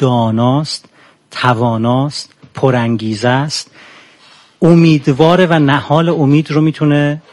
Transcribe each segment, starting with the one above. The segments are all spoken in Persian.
داناست، تواناست، پرانگیزه است، امیدواره و نهال امید رو میتونه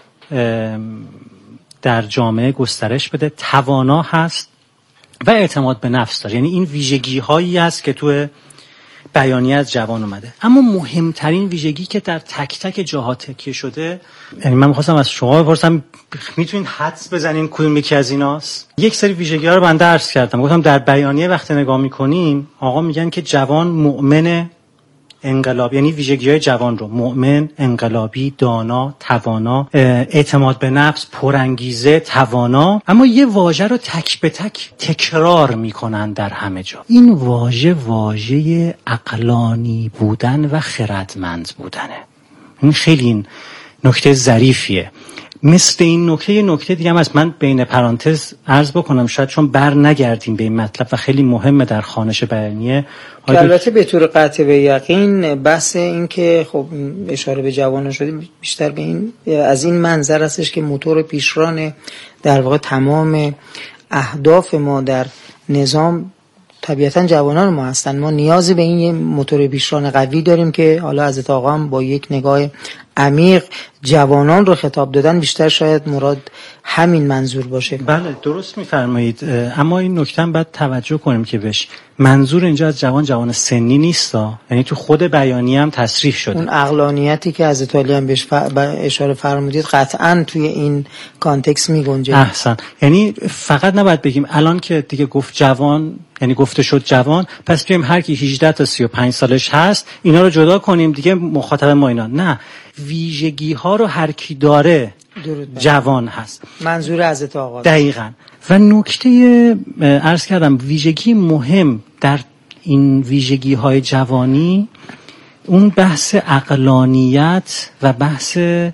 در جامعه گسترش بده، توانا هست و اعتماد به نفس داره. یعنی این ویژگی هایی است که تو بیانیه از جوان اومده. اما مهمترین ویژگی که در تک تک جاها تکیه شده، یعنی من می‌خواستم از شما بپرسم میتونین حدس بزنین کدوم یکی از ایناست؟ یک سری ویژگی‌ها رو بنده عرض کردم، گفتم در بیانیه وقتی نگاه می‌کنیم آقا میگن که جوان مؤمن، انقلاب، یعنی ویژگی‌های جوان رو مؤمن، انقلابی، دانا، توانا، اعتماد به نفس، پرانگیزه، توانا، اما یه واژه رو تک به تک تکرار میکنن در همه جا. این واژه عقلانی بودن و خردمند بودنه. این خیلی نکته ظریفیه. مثل این نکته دیگه هم از من بین پرانتز عرض بکنم، شاید چون بر نگردیم به این مطلب و خیلی مهمه در خوانش بیانیه. البته به طور قطع به یقین بحث این که خب اشاره به جوانان شدیم بیشتر به این از این منظر هستش که موتور پیشران در واقع تمام اهداف ما در نظام طبیعتاً جوانان ما هستن. ما نیازی به این یه موتور پیشران قوی داریم که حالا حضرت آقا هم با یک نگاه عمیق جوانان رو خطاب دادن، بیشتر شاید مراد همین منظور باشه. بله درست میفرمایید، اما این نکته هم باید توجه کنیم که بهش منظور اینجا از جوان سنی نیستا، یعنی تو خود بیانیه هم تصریح شده. اون عقلانیتی که حضرت علی هم بهش اشاره فرمودید قطعاً توی این کانتکست میگنجه. احسن. یعنی فقط نباید بگیم الان که دیگه گفت جوان، یعنی گفته شد جوان، پس بیایم هر کی 18 تا 35 سالش هست اینا رو جدا کنیم دیگه مخاطب ما اینا. نه، ویژگی ها رو هر کی داره جوان هست. منظور حضرت آقا دقیقاً. و نکته عرض کردم ویژگی مهم در این ویژگی های جوانی اون بحث عقلانیت و بحث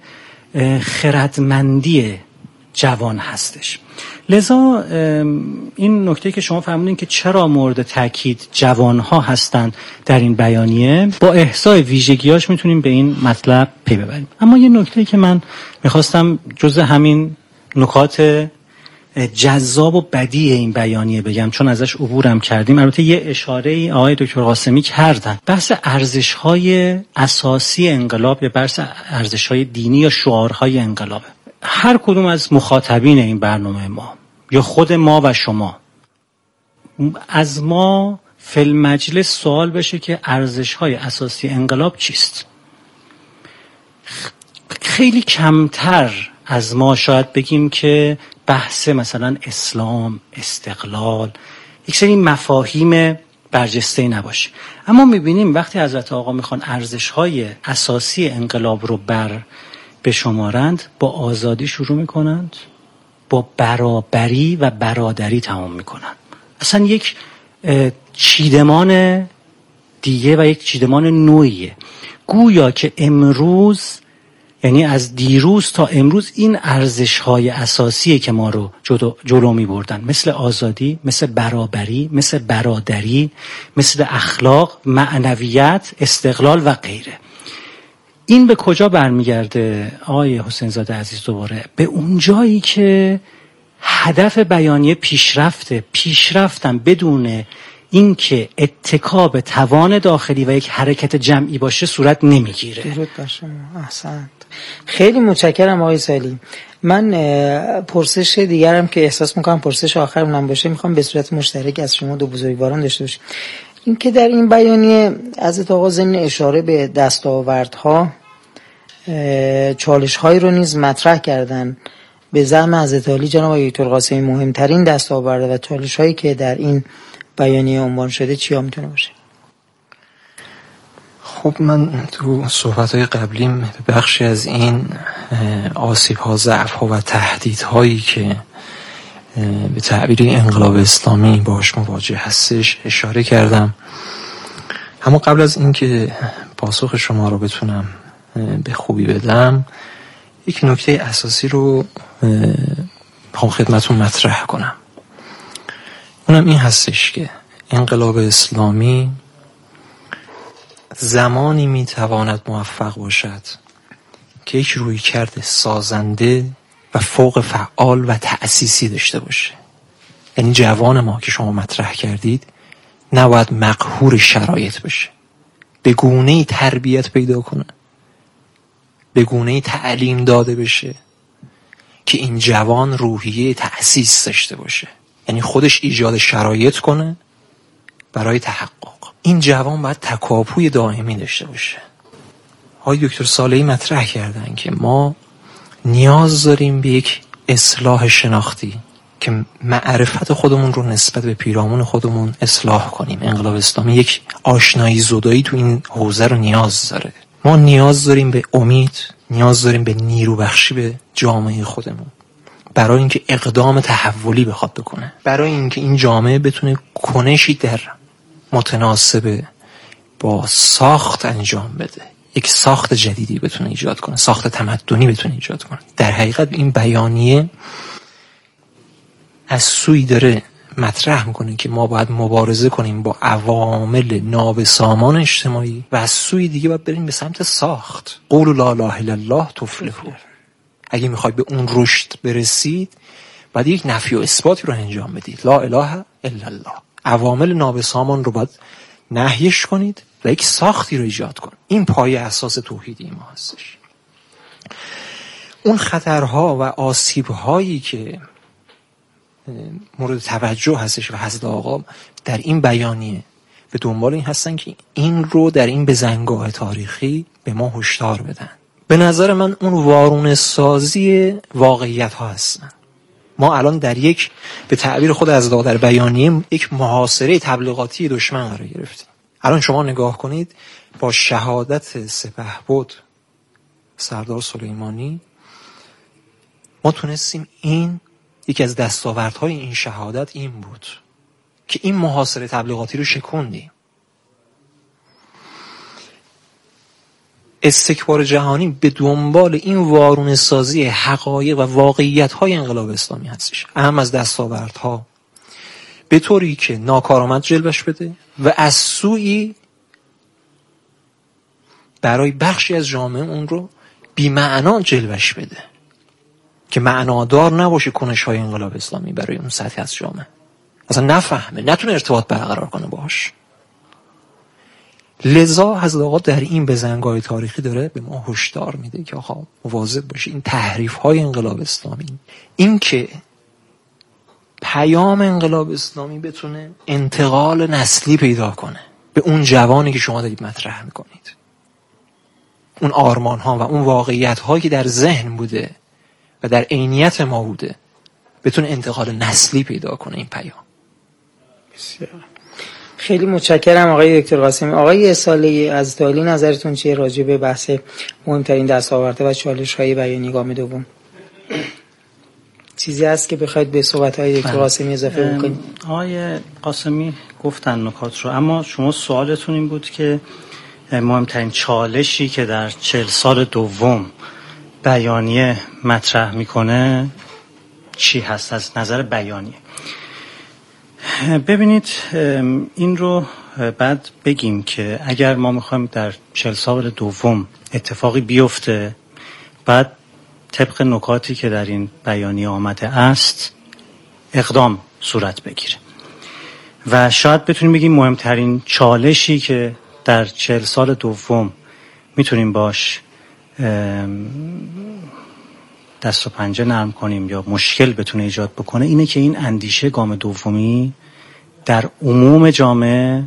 خردمندی جوان هستش. لذا این نکته که شما فرمودین که چرا مورد تاکید جوانها هستن در این بیانیه، با احصای ویژگیاش میتونیم به این مطلب پی ببریم. اما یه نکته که من میخواستم جزء همین نکات جذاب و بدیع این بیانیه بگم، چون ازش عبورم کردیم، البته یه اشاره آقای دکتر قاسمی کردن، بحث ارزش‌های اساسی انقلاب یا بحث ارزش‌های دینی یا شعارهای انقلابه. هر کدوم از مخاطبین این برنامه ما یا خود ما و شما از ما فی المجلس سوال بشه که ارزش‌های اساسی انقلاب چیست؟ خیلی کمتر از ما شاید بگیم که بحث مثلا اسلام، استقلال، یک سری مفاهیم برجسته نباشه. اما میبینیم وقتی حضرت آقا میخوان ارزش‌های اساسی انقلاب رو بشمارند، با آزادی شروع میکنند، با برابری و برادری تمام میکنند. اصلا یک چیدمان دیگه و یک چیدمان نوعیه. گویا که امروز، یعنی از دیروز تا امروز، این ارزش‌های اساسیه که ما رو جلو می‌بردن، مثل آزادی، مثل برابری، مثل برادری، مثل اخلاق، معنویت، استقلال و غیره. این به کجا برمیگرده آقای حسین زاده عزیز؟ دوباره به اون جایی که هدف بیانیه پیشرفتن بدون اینکه اتکا به توان داخلی و یک حرکت جمعی باشه صورت نمیگیره. درود بر شما. احسنت. خیلی متشکرم آقای سالی. من پرسش دیگرم که احساس میکنم پرسش آخرمون باشه میخوام به صورت مشترک از شما دو بزرگواران داشته باشیم. این که در این بیانیه حضرت آقا ضمن اشاره به دستاوردها چالش‌هایی رو نیز مطرح کردن. به زعم حضرت علی جناب آقای دکتر قاسمی مهمترین دستاورد و چالش‌هایی که در این بیانیه عنوان شده چیا میتونه باشه؟ خب من تو صحبت‌های قبلیم به بخشی از این آسیب‌ها، ضعف‌ها و تهدیدهایی که به تعبیر انقلاب اسلامی باهاش مواجه هستش اشاره کردم. اما قبل از اینکه پاسخ شما رو بتونم به خوبی بدم، یک نکته اساسی رو میخوام خدمتون مطرح کنم. اونم این هستش که انقلاب اسلامی زمانی میتواند موفق باشد که یک رویکرد سازنده و فوق فعال و تأسیسی داشته باشه. یعنی جوان ما که شما مطرح کردید نباید مقهور شرایط بشه، به گونه‌ای تربیت پیدا کنه، به گونه‌ای تعلیم داده بشه که این جوان روحیه تأسیس داشته باشه، یعنی خودش ایجاد شرایط کنه برای تحقق. این جوان باید تکاپوی دائمی داشته باشه. آقای دکتر صالحی مطرح کردن که ما نیاز داریم به یک اصلاح شناختی که معرفت خودمون رو نسبت به پیرامون خودمون اصلاح کنیم. انقلاب اسلامی یک آشنایی زدایی تو این حوزه رو نیاز داره. ما نیاز داریم به امید، نیاز داریم به نیرو بخشی به جامعه خودمون برای اینکه اقدام تحولی بخواد بکنه، برای اینکه این جامعه بتونه کنشی در متناسب با ساخت انجام بده، یک ساخت جدیدی بتونه ایجاد کنه، ساخت تمدنی بتونه ایجاد کنه. در حقیقت این بیانیه از سوی داره مطرح میکنه که ما باید مبارزه کنیم با عوامل نابسامان اجتماعی و از سوی دیگه باید بریم به سمت ساخت. قولوا لا اله الا الله تفلحوا. اگه میخواید به اون رشد برسید باید یک نفی و اثباتی رو انجام بدید. لا اله الا الله. عوامل نابسامان رو باید نهیش کنید و یک ساختی رو ایجاد کنید. این پایه اساس توحیدی ما هستش. اون خطرها و آسیب‌هایی که مورد توجه هستش و حضرت آقا در این بیانیه به دنبال این هستن که این رو در این بزنگاه تاریخی به ما هشدار بدن. به نظر من اون وارونه سازی واقعیت ها هستن. ما الان در یک، به تعبیر خود حضرت آقا در بیانیه، یک محاصره تبلیغاتی دشمن قرار گرفتیم. الان شما نگاه کنید، با شهادت سپهبد سردار سلیمانی ما تونستیم، این یکی از دستاوردهای این شهادت این بود که این محاصره تبلیغاتی رو شکوندیم. استکبار جهانی به دنبال این وارونه سازی حقایق و واقعیت‌های انقلاب اسلامی هستش، اهم از دستاوردها، به طوری که ناکارآمد جلوش بده و از سوی برای بخشی از جامعه اون رو بی‌معنا جلوش بده که معنادار نباشه کنش‌های انقلاب اسلامی برای اون سطح از جامعه، اصلا نفهمه، نتونه ارتباط برقرار کنه باهاش. لذا حضرت آقا در این بزنگاه تاریخی داره به ما هشدار میده که آقا مواظب باشی این تحریف‌های انقلاب اسلامی، این که پیام انقلاب اسلامی بتونه انتقال نسلی پیدا کنه به اون جوانی که شما دارید مطرح میکنید، اون آرمان‌ها و اون واقعیت‌هایی که در ذهن بوده و در عینیت ما بوده، بتونه انتقال نسلی پیدا کنه این پیام. بسیار خیلی متشکرم آقای دکتر قاسمی. آقای صالحی از دالی نظرتون چیه راجع به بحث مهمترین دستاوردها و چالش‌های بیانیه گام دوم؟ چیزی هست که بخواید به صحبت‌های دکتر قاسمی اضافه بکنید؟ آقای قاسمی گفتن نکات رو، اما شما سوالتون این بود که مهمترین چالشی که در 40 سال دوم بیانیه مطرح میکنه چی هست از نظر بیانیه. ببینید، این رو بعد بگیم که اگر ما میخوایم در 40 سال دوم اتفاقی بیفته، بعد طبق نکاتی که در این بیانیه آمده است اقدام صورت بگیره و شاید بتونیم بگیم مهمترین چالشی که در 40 سال دوم میتونیم باش دست و پنجه نرم کنیم یا مشکل بتونه ایجاد بکنه اینه که این اندیشه گام دومی در عموم جامعه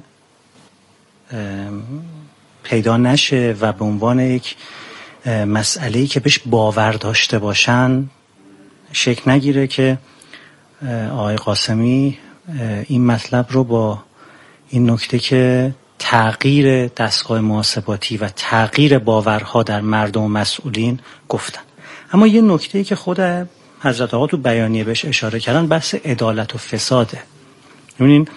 پیدا نشه و به عنوان یک مسئله‌ای که بهش باور داشته باشن شکل نگیره که آقای قاسمی این مطلب رو با این نکته که تغییر دستگاه محاسباتی و تغییر باورها در مردم و مسئولین گفتن. اما یه نکته‌ای که خود حضرت آقا تو بیانیه بهش اشاره کردن بحث عدالت و فساده. ببینین،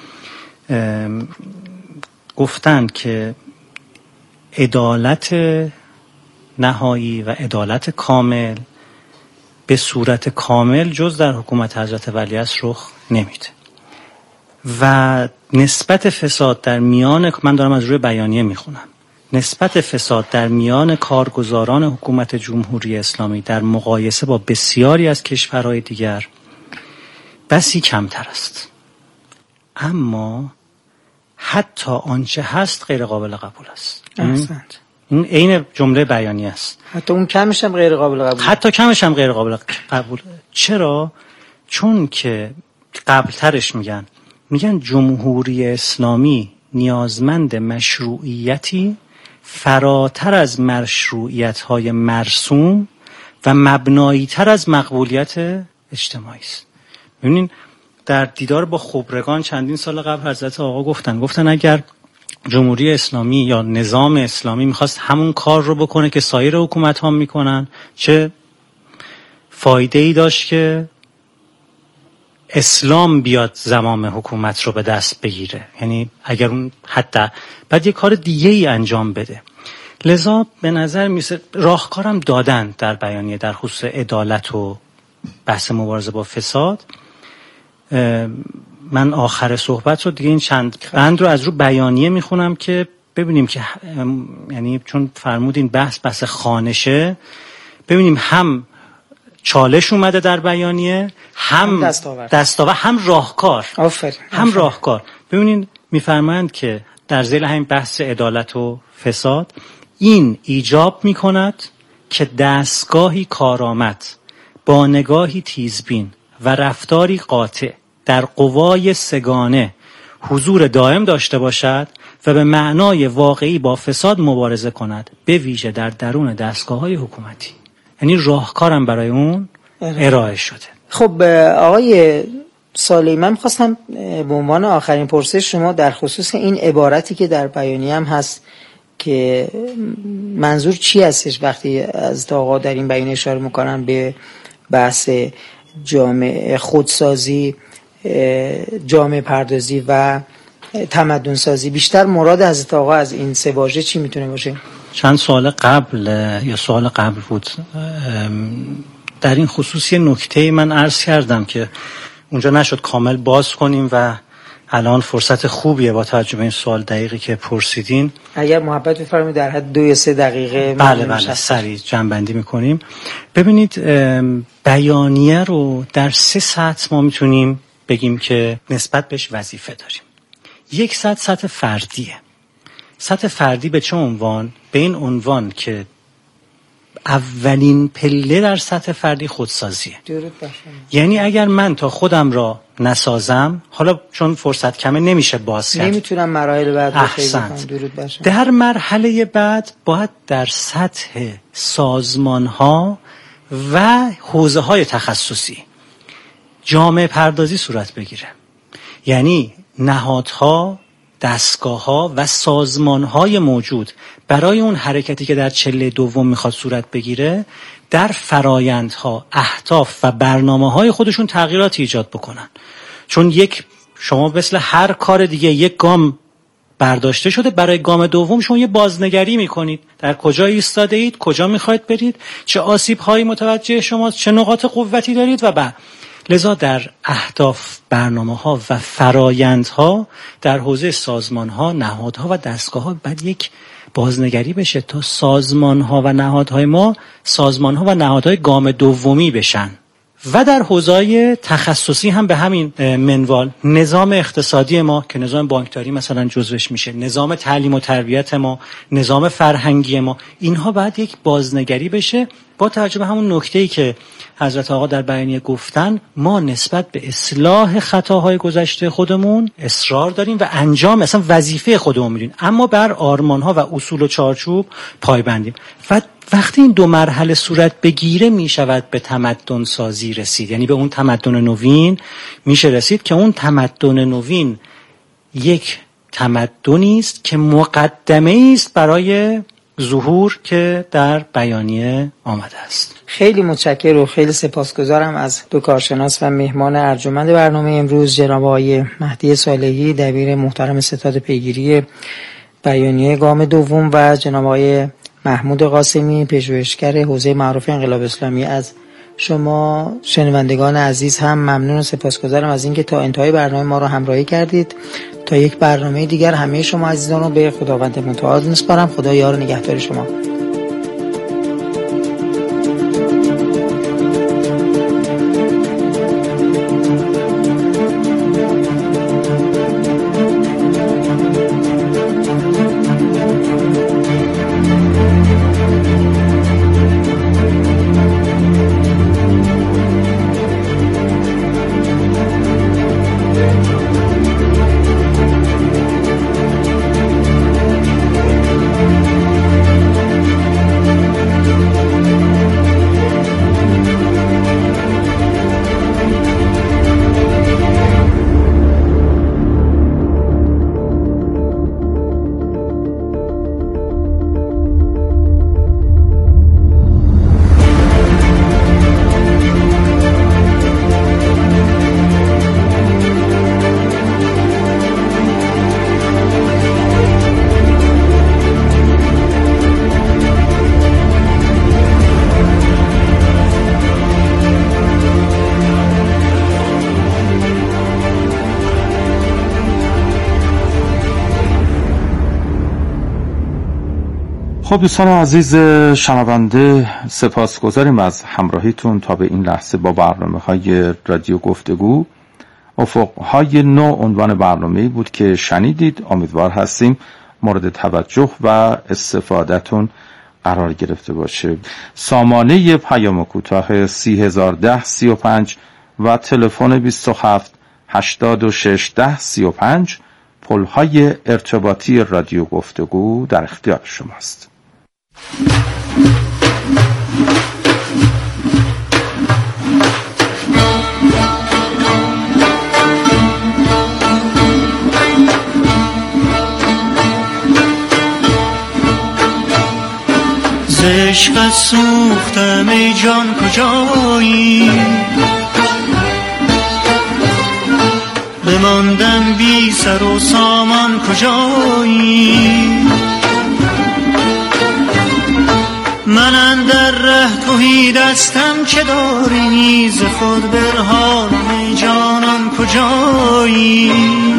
گفتن که عدالت نهایی و عدالت کامل به صورت کامل جز در حکومت حضرت ولیعصر رخ نمیده و نسبت فساد در میان، من دارم از روی بیانیه میخونم، نسبت فساد در میان کارگزاران حکومت جمهوری اسلامی در مقایسه با بسیاری از کشورهای دیگر بسی کمتر است. اما حتی آنچه هست غیر قابل قبول است. احسنت. این عین جمله بیانیه است. حتی اون کمش هم غیر قابل قبول. حتی کمش هم غیر قابل قبول. چرا؟ چون که قبلترش میگن جمهوری اسلامی نیازمند مشروعیتی فراتر از مشروعیت‌های مرسوم و مبنایی‌تر از مقبولیت اجتماعی است. ببینین در دیدار با خبرگان چندین سال قبل حضرت آقا گفتن اگر جمهوری اسلامی یا نظام اسلامی میخواست همون کار رو بکنه که سایر حکومت‌ها میکنن، چه فایده‌ای داشت که اسلام بیاد زمام حکومت رو به دست بگیره؟ یعنی اگر اون حتی بعد یه کار دیگه ای انجام بده. لذا به نظر میسه راهکارم دادن در بیانیه در خصوص عدالت و بحث مبارزه با فساد. من آخر صحبت رو دیگه این چند بند رو از رو بیانیه میخونم که ببینیم که یعنی چون فرمودین بحث خانشه، ببینیم هم چالش اومده در بیانیه، هم دستاورد، هم راهکار. هم راهکار. ببینین میفرمایند که در ذیل همین بحث عدالت و فساد این ایجاب میکند که دستگاهی کارآمد با نگاهی تیزبین و رفتاری قاطع در قوای سگانه حضور دائم داشته باشد و به معنای واقعی با فساد مبارزه کند، به ویژه در درون دستگاه‌های حکومتی. یعنی راهکارم برای اون ارائه شده. خب آقای صالحی، من می‌خواستم به عنوان آخرین پرسش شما در خصوص این عبارتی که در بیانیه هم هست که منظور چی هستش وقتی از آقا در این بیانیه اشاره می‌کنن به بحث جامعه خودسازی، جامعه پردازی و تمدن سازی، بیشتر مراد حضرت آقا از این سه واژه چی میتونه باشه؟ چند سوال قبل بود در این خصوصی نکته من عرض کردم که اونجا نشد کامل باز کنیم و الان فرصت خوبیه با توجه به این سوال دقیقی که پرسیدین. اگر محبت بفرمایید در حد 2 یا 3 دقیقه بله سریع جمع‌بندی میکنیم. ببینید بیانیه رو در 3 سطح ما میتونیم بگیم که نسبت بهش وظیفه داریم. یک سطح فردیه. سطح فردی به چه عنوان؟ به این عنوان که اولین پله در سطح فردی خودسازیه. یعنی اگر من تا خودم را نسازم، حالا چون فرصت کمه نمیشه باز کرد، نمیتونم مراحل بعد رو طی کنم. در مرحله بعد باید در سطح سازمان‌ها و حوزه‌های تخصصی جامعه پردازی صورت بگیره. یعنی نهادها، دستگاه‌ها و سازمان‌های موجود برای اون حرکتی که در چله دوم میخواد صورت بگیره در فرایندها، اهداف و برنامه‌های خودشون تغییراتی ایجاد بکنن. چون شما مثل هر کار دیگه یک گام برداشته شده، برای گام دوم شما یه بازنگری میکنید، در کجا ایستاده اید، کجا میخواید برید، چه آسیب‌هایی متوجه شماست، چه نقاط قوتی دارید و لذا در اهداف، برنامه‌ها و فرایندها در حوزه سازمان‌ها، نهادها و دستگاه‌ها باید یک بازنگری بشه تا سازمان‌ها و نهادهای ما سازمان‌ها و نهادهای گام دومی بشن. و در حوزه‌های تخصصی هم به همین منوال، نظام اقتصادی ما که نظام بانکداری مثلا جزوش میشه، نظام تعلیم و تربیت ما، نظام فرهنگی ما، اینها باید یک بازنگری بشه با توجه به همون نکته‌ای که حضرت آقا در بیانیه گفتن. ما نسبت به اصلاح خطاهای گذشته خودمون اصرار داریم و انجام اصلا وظیفه خودمون میدونیم، اما بر آرمان‌ها و اصول و چارچوب پایبندیم. و وقتی این 2 مرحله صورت بگیره میشود به تمدن سازی رسید، یعنی به اون تمدن نوین میشه رسید که اون تمدن نوین یک تمدنی است که مقدمه است برای ظهور که در بیانیه آمده است. خیلی متشکرم و خیلی سپاسگزارم از 2 کارشناس و مهمان ارجمند برنامه امروز، جناب آقای مهدی صالحی دبیر محترم ستاد پیگیری بیانیه گام دوم و جناب آقای محمود قاسمی پژوهشگر حوزه معارف انقلاب اسلامی. از شما شنوندگان عزیز هم ممنون و سپاسگزارم از اینکه تا انتهای برنامه ما رو همراهی کردید. تا یک برنامه دیگر همه شما عزیزان رو به خداوند متعال میسپارم. خدا یار و نگهدار شما. خب دوستان عزیز شنونده، سپاسگزاریم از همراهیتون تا به این لحظه با برنامه‌های رادیو گفتگو. افق‌های نو عنوان برنامه‌ای بود که شنیدید. امیدوار هستیم مورد توجه و استفادهتون قرار گرفته باشه. سامانه پیام کوتاه 301035 و تلفن 27 86 10 35 پل‌های ارتباطی رادیو گفتگو در اختیار شماست. ز عشقت سوختم ای جان کجایی، بماندم بی سر و سامان کجایی. من اندر ره تهی دستم چه داری، ز خود برهانم ای جانان کجایی.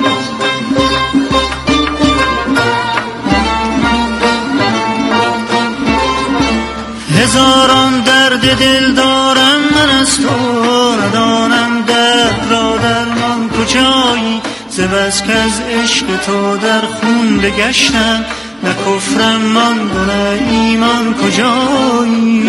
هزاران درد دل دارم من از تو، ندانم درد را درمان کجایی. ز بس کز عشق تو در خون بگشتم، نه کفرم ماند و نه ایمان کجایی.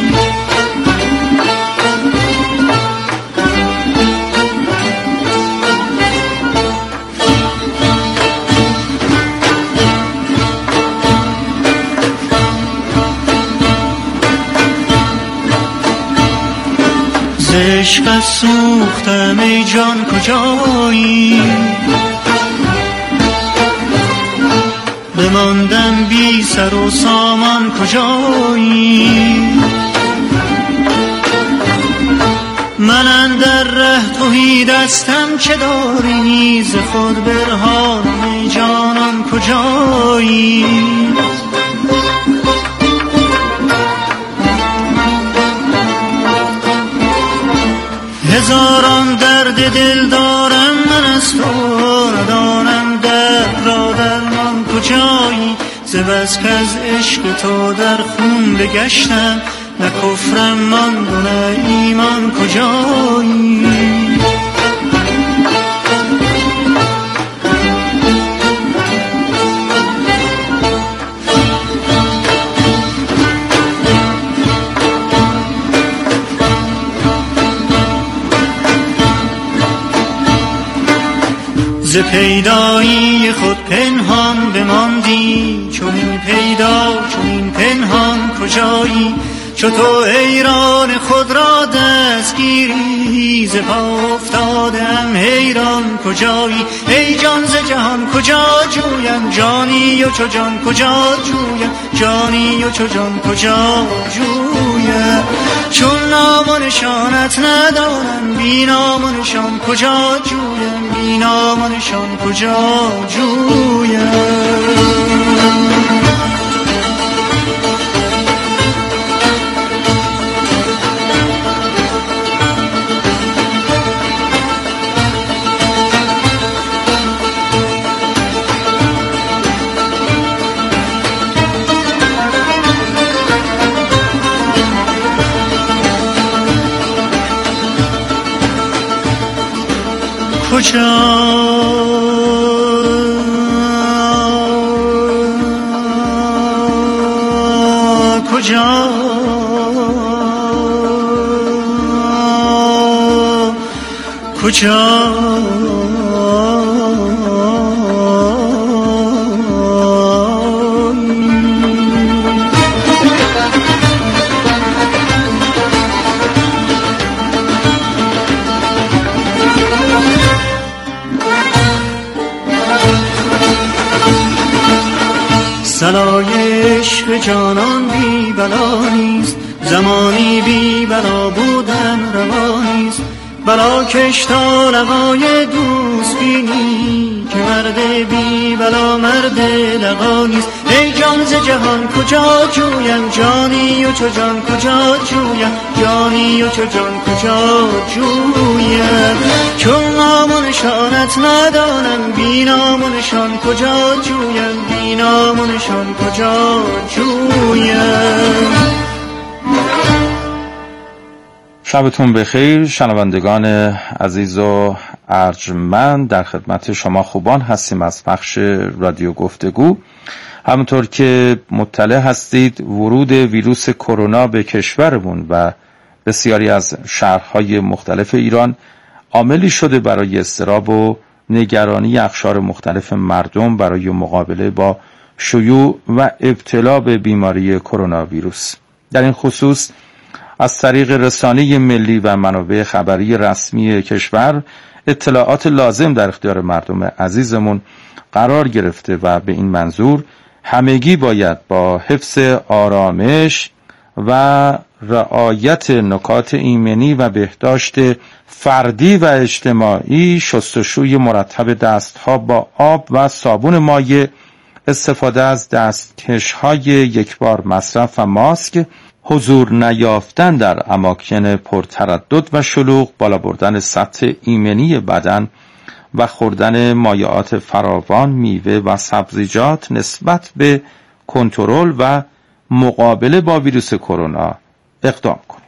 ز عشقت سوختم ای جان کجایی، بماندم بی سر و سامان کجایی. من اندر ره تهی دستم چه داری، ز خود برهانم ای جانان کجایی. هزاران درد دل دارم من از تو، ندانم درد را درمان کجایی. ز بس کز عشق تو در خون بگشتم، نه کفرم ماند و نه ایمان کجایی. ز پیدایی خود پنهان بماندی، چون این پیدا چون این پنهان کجایی. چو تو حیران خود را دستگیری، ز پا افتادم حیران کجایی. ای جان ز جهان کجا جویم، جانی و چو جان کجا جویم، جانی و چو جان کجا جویم. چون نام و نشانت ندانم، بی نام و نشان کجا جویم، بی نام و نشان کجا جویم. کجا کجا کجا صلای عشق جانان بی بلا نیست، زمانی بی بلا بودن روا نیست. بلا کش تا لقای دوست بینی، که مرد بی بلا مرد لقا نیست. ای جان ز جهان کجا جویم، جانی و چو جان کجا جویم، جانی و چو جان کجا جویم. چون نام و نشانت ندانم، بی نام و نشان کجا جویم، بی نام دامنشان کجا جویم. شبتون بخیر شنوندگان عزیز و ارجمند، در خدمت شما خوبان هستیم از بخش رادیو گفتگو. همونطور که مطلع هستید ورود ویروس کرونا به کشورمون و بسیاری از شهرهای مختلف ایران عاملی شده برای اضطراب و نگرانی اقشار مختلف مردم برای مقابله با شیوع و ابتلا به بیماری کرونا ویروس. در این خصوص از طریق رسانه ملی و منابع خبری رسمی کشور اطلاعات لازم در اختیار مردم عزیزمون قرار گرفته و به این منظور همگی باید با حفظ آرامش و رعایت نکات ایمنی و بهداشت فردی و اجتماعی، شستشوی مرتب دستها با آب و صابون مایع، استفاده از دستکش‌های یکبار مصرف و ماسک، حضور نیافتن در اماکن پرتردد و شلوغ، بالا بردن سطح ایمنی بدن و خوردن مایعات فراوان، میوه و سبزیجات نسبت به کنترل و مقابله با ویروس کرونا اقدام کنید.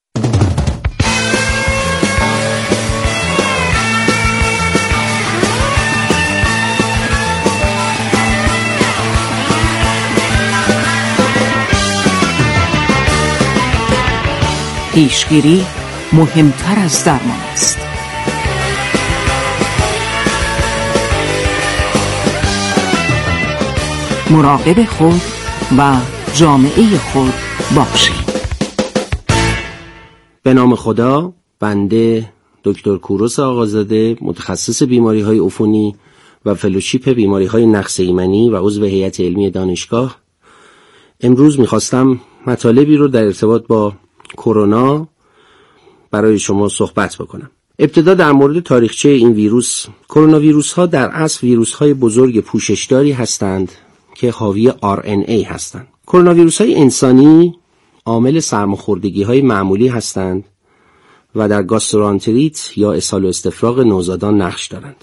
پیشگیری مهمتر از درمان است. مراقب خود و جامعه خود باشید. به نام خدا، بنده دکتر کوروس آقازاده، متخصص بیماری‌های عفونی و فلوشیپ بیماری‌های نقص ایمنی و عضو هیئت علمی دانشگاه، امروز می‌خواستم مطالبی رو در ارتباط با کرونا برای شما صحبت بکنم. ابتدا در مورد تاریخچه این ویروس. کرونا ویروس ها در اصل ویروس های بزرگ پوششداری هستند که حاوی RNA هستند. کرونا ویروس های انسانی عامل سرماخوردگی های معمولی هستند و در گاسترانتریت یا اسهال و استفراغ نوزادان نقش دارند.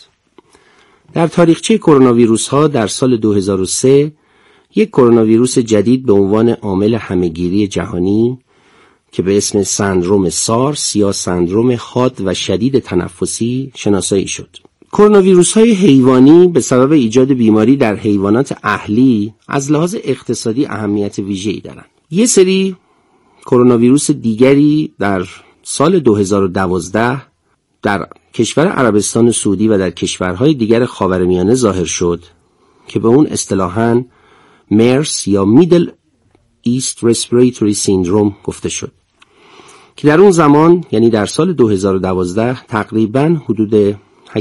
در تاریخچه کرونا ویروس ها در سال 2003 یک کرونا ویروس جدید به عنوان عامل همهگیری جهانی که به اسم سندروم سارس یا سندروم حاد و شدید تنفسی شناسایی شد. کرونا ویروس‌های حیوانی به سبب ایجاد بیماری در حیوانات اهلی از لحاظ اقتصادی اهمیت ویژه‌ای دارند. یک سری کرونا ویروس دیگری در سال 2012 در کشور عربستان سعودی و در کشورهای دیگر خاورمیانه ظاهر شد که به اون اصطلاحاً مرس یا میدل ایست رسپیراتوری سیندروم گفته شد که در اون زمان یعنی در سال 2012 تقریباً حدود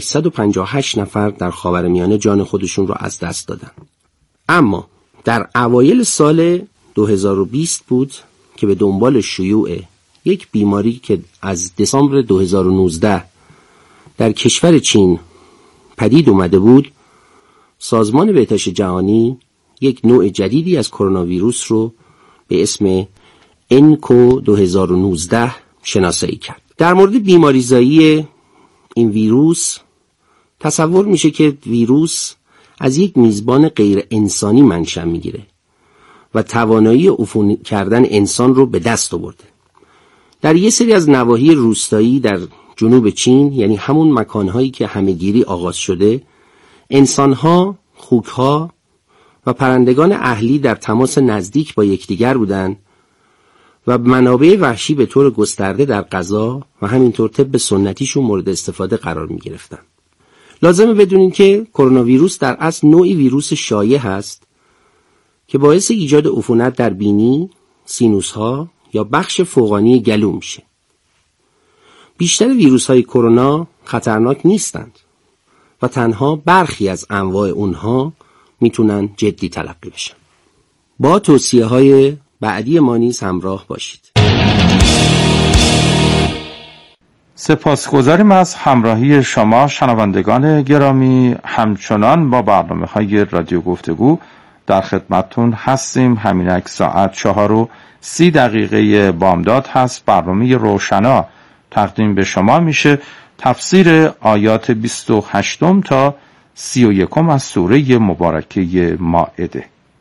858 نفر در خاورمیانه جان خودشون رو از دست دادن. اما در اوایل سال 2020 بود که به دنبال شیوع یک بیماری که از دسامبر 2019 در کشور چین پدید اومده بود، سازمان بهداشت جهانی یک نوع جدیدی از کرونا ویروس رو به اسم انکو 2019 شناسایی کرد. در مورد بیماریزایی این ویروس تصور میشه که ویروس از یک میزبان غیر انسانی منشأ میگیره و توانایی عفونی کردن انسان رو به دست آورده. در یک سری از نواحی روستایی در جنوب چین، یعنی همون مکانهایی که همهگیری آغاز شده، انسانها، خوکها و پرندگان اهلی در تماس نزدیک با یکدیگر بودند و منابع وحشی به طور گسترده در غذا و همینطور طب سنتیشون مورد استفاده قرار می گرفتن. لازمه بدونین که کرونا ویروس در اصل نوعی ویروس شایع هست که باعث ایجاد عفونت در بینی، سینوس ها یا بخش فوقانی گلو میشه. بیشتر ویروس های کرونا خطرناک نیستند و تنها برخی از انواع اونها میتونن جدی تلقی بشن. با توصیه های بعدی ما نیز همراه باشید. سپاسگزاریم از همراهی شما شنوندگان گرامی. همچنان با برنامه‌های رادیو گفتگو در خدمتتون هستیم. همینک ساعت 4:30 بامداد هست. برنامه روشنا تقدیم به شما میشه. تفسیر آیات 28 تا 31 از سوره مبارکه مائده.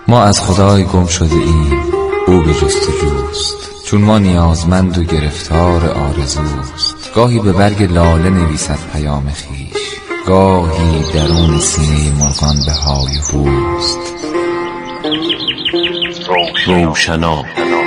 ما از خدای گم شده ایم، او به جستجوست. چون ما نیازمند و گرفتار آرزوست. گاهی به برگ لاله نویسد پیام خویش، گاهی درون سینه مرغان به های هوست. روشنا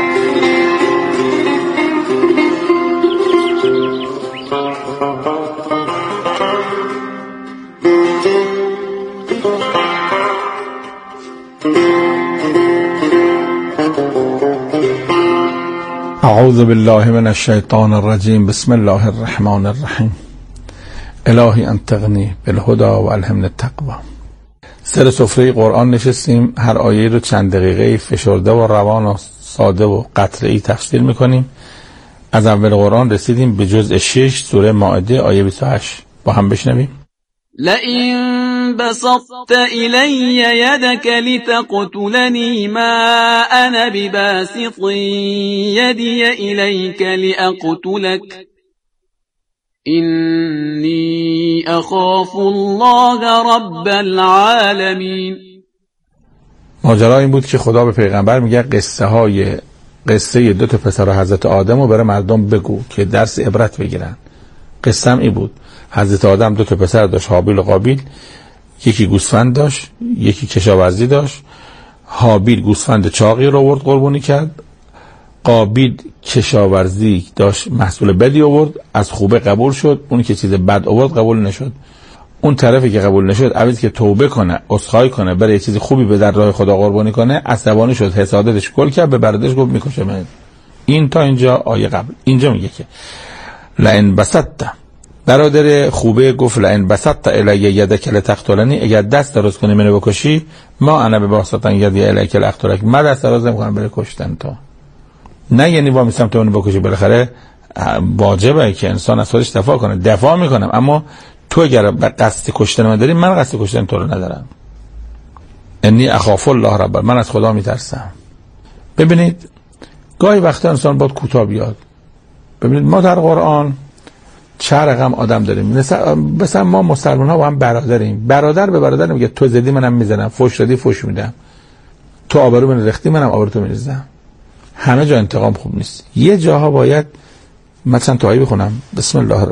اعوذ بالله من الشیطان الرجیم. بسم الله الرحمن الرحیم. الهی انطقنی بالهدى و الهمنی التقوی. سر سفره قرآن نشستیم، هر آیه رو چند دقیقه فشرده و روان و ساده و قطعی تفسیر میکنیم. از اول قرآن رسیدیم به جزء 6 سوره مائده آیه 28. با هم بشنویم. لئن بسطت إلي يدك لتقتلني ما أنا بباسط يدي إليك لأقتلك إني أخاف الله رب العالمين. ماجرا این بود که خدا به پیغمبر میگه قصه دو تا پسر حضرت آدم رو برای مردم بگو که درس عبرت بگیرن. قصه هم این بود، حضرت آدم دو تا پسر داشت، هابیل و قابیل. یکی گوسفند داشت، یکی کشاورزی داشت. هابیل گوسفند چاقی رو آورد قربانی کرد، قابیل کشاورزی داشت محصول بدی آورد، از خوبه قبول شد. اون که چیز بد آورد قبول نشد. اون طرفی که قبول نشد عوض که توبه کنه، عذرخواهی کنه، برای چیز خوبی به در راه خدا قربانی کنه، عصبانی شد، حسادتش گل کرد، به برادرش گفت میکشم. این تا اینجا آیه قبل. اینجا میگه که لئن بسطت، برادر خوبه گفت لئن بسطت الی یدک لتقتلنی، اگر دست دراز کنی منو بکشی، ما انا بباسط یدی الیک لاقتلک، من دست دراز نمیکنم برای کشتن تو. نه یعنی با میسم تو منو بکشی، بالاخره واجبه که انسان از خودش دفاع کنه. دفاع میکنم، اما تو اگر قصد کشتن من داری، من قصد کشتن تو رو ندارم. انی اخاف الله رب، من از خدا میترسم. ببینید گاهی وقتا انسان باید کوتاه بیاد. ببینید ما در قرآن چه رقم آدم داریم. مثلا ما مسلمان ها با هم برادریم. برادر به برادر نمیگه تو زدی منم میزنم، فوش دادی فوش میدم، تو آبرو من ریختی منم آبرو تو میریزم. همه جا انتقام خوب نیست. یه جاها باید مثلا تو آیه بخونم بسم الله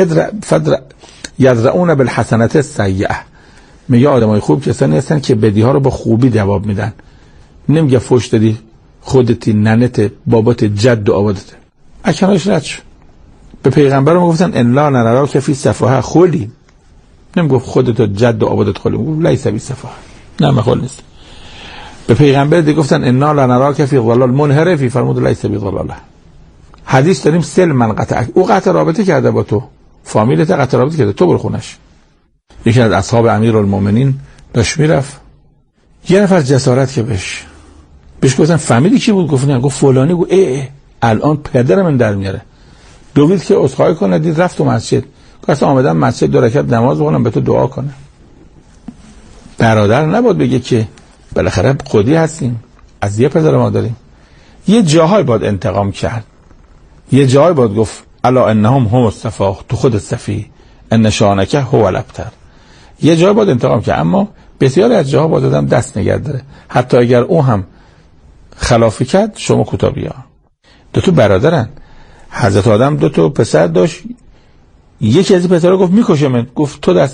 یذرؤون بالحسنات السیئه، میگه آدمای خوب کسانی هستن که بدیها رو با خوبی جواب میدن. نمیگه فوش دادی خودتی، ننت، بابات، جد و آبادت، اکناش رد شو. به پیغمبر ما گفتن ان لا نراک فی سفاهه خلی، نمیگفت خودت و جد و آبادت خلی، گفت لیس بی سفاهه، نه مخل نیست. به پیغمبر دیگه گفتن انا لا نراک فی ضلال منحرفی، فرمود لیس بی ضلاله. حدیث داریم سل من قطع، او قطع رابطه کرده با تو، فامیلت قطع رابطه کرده، تو برو خونش. یکی از اصحاب امیرالمومنین داشت میرفت، یه نفر جسارت که بهش گفتن فامیلی کی بود؟ گفت نه. گفت فلانی. گفت الان پدر من در میاره. دوید که عذرخواهی کنه، دید رفت تو مسجد، گفت آمدم مسجد 2 رکعت نماز بخونم به تو دعا کنه. برادر نباید بگه که بالاخره خودی هستیم، از یه پدر ما داریم. یه جاهای باید انتقام کرد، یه جاهای باید گفت الا انهم هم السفاه، تو خود سفی، ان شانک هو الابتر. یه جای باید انتقام کرد، اما بسیاری از جاها باید آدم دست نگه داره، حتی اگر او هم خلافی کرد شما کوتاه بیا. دو تا برادرن، حضرت آدم 2 تا پسر داشت، یکی از این پسرها گفت میکشم، گفت تو دست